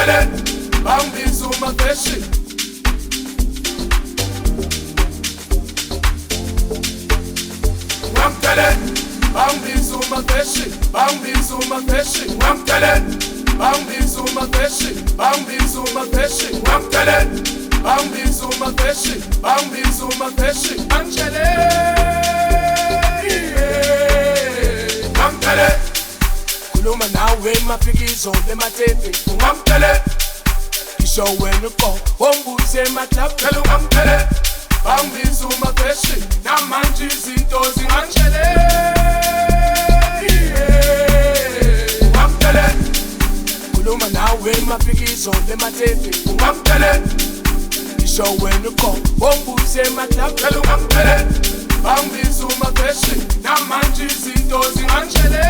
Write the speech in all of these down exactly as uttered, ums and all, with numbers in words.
Ungamtele, bangibiza umafeshi. Ungamtele, bangibiza umafeshi, bangibiza umafeshi. Ungamtele, bangibiza umafeshi, bangibiza umafeshi. Ungamtele, bangibiza umafeshi, bangibiza umafeshi. Angele, ungamtele. Kuluma nawe mafikizo lematete. Ungamtele, ngisho wena uqo wombuze emaklab. Phela ungamtele, bangibiza umafeshi, namanje izinto zingangishele. Ungamtele, kuluma nawe mafikizo lematete. Ungamtele, ngisho wena uqo wombuze emaklab. Phela ungamtele, bangibiza umafeshi, namanje izinto zingangishele.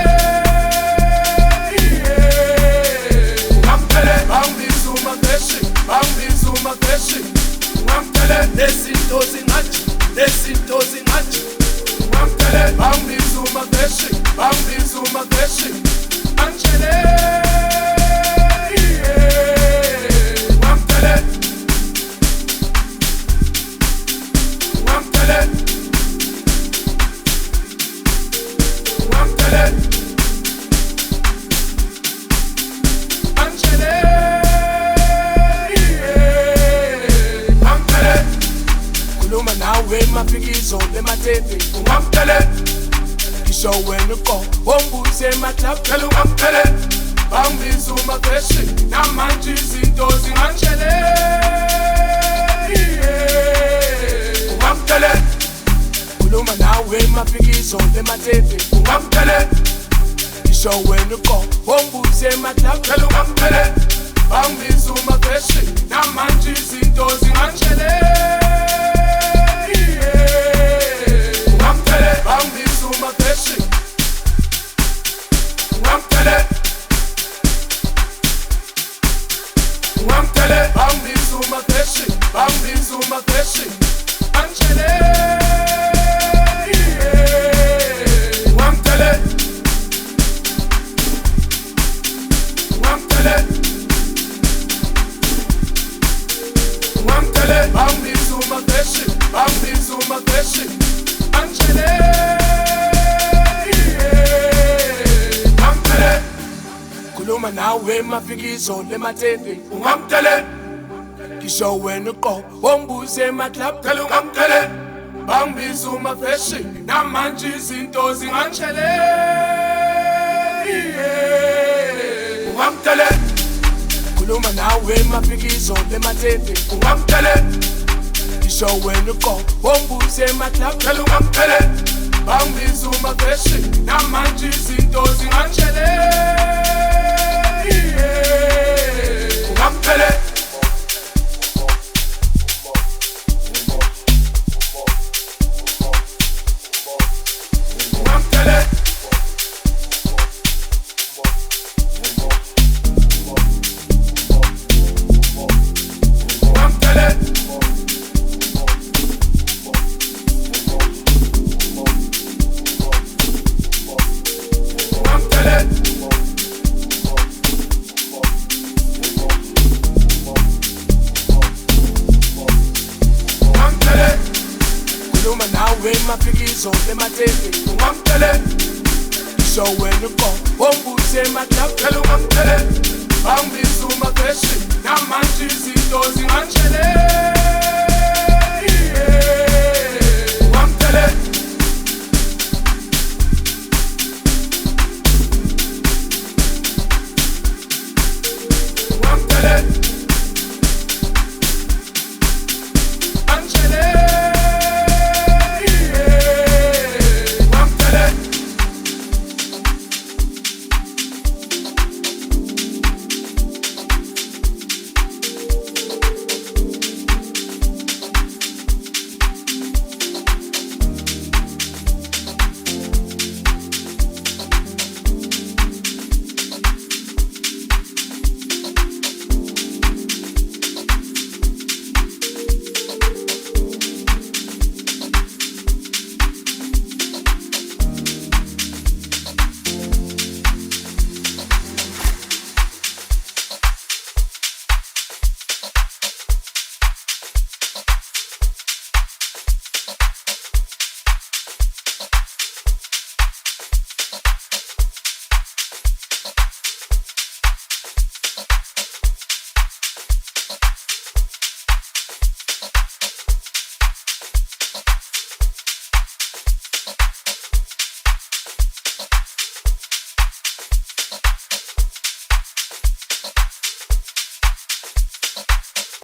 Ungamtele, bangibiza umafeshi, bangibiza umafeshi. Ungamtele, lezinto zingathi, lezinto zingathi. Ungamtele, bangibiza umafeshi, bangibiza umafeshi. Angele, ungamtele, ungamtele, ungamtele. Kuluma nawe mafikizo lematete. Ungamtele, ngisho wena uqo wombuze emaklab. Phela ungamtele, bangibiza umafeshi, namanje izinto zingangishele. Ungamtele, kuluma nawe mafikizo lematete. Ungamtele, ngisho wena uqo wombuze emaklab. Phela ungamtele, bangibiza umafeshi, namanje izinto zingangishele. Ungamtele, bangibiza umafeshi. Ungamtele, ungamtele, bangibiza umafeshi, bangibiza umafeshi. Angele, ungamtele, ungamtele, ungamtele, bangibiza umafeshi, bangibiza umafeshi. Angele, ungamtele, kuluma nawe mafikizo lematete. Ungamtele, ngisho wena uqo wombuze emaklab. Phela ungamtele, bangibiza umafeshi, namanje izinto zingangishele. Ungamtele, kuluma nawe mafikizo lematete. Ungamtele, ngisho wena uqo wombuze emaklab. Phela ungamtele, bangibiza umafeshi, namanje izinto zingangishele. Ungamtele, ungamtele, ungamtele. Kuluma nawe mafikizo lematete. Ungamtele, ngisho wena uqo wombuze emaklab. Phela ungamtele,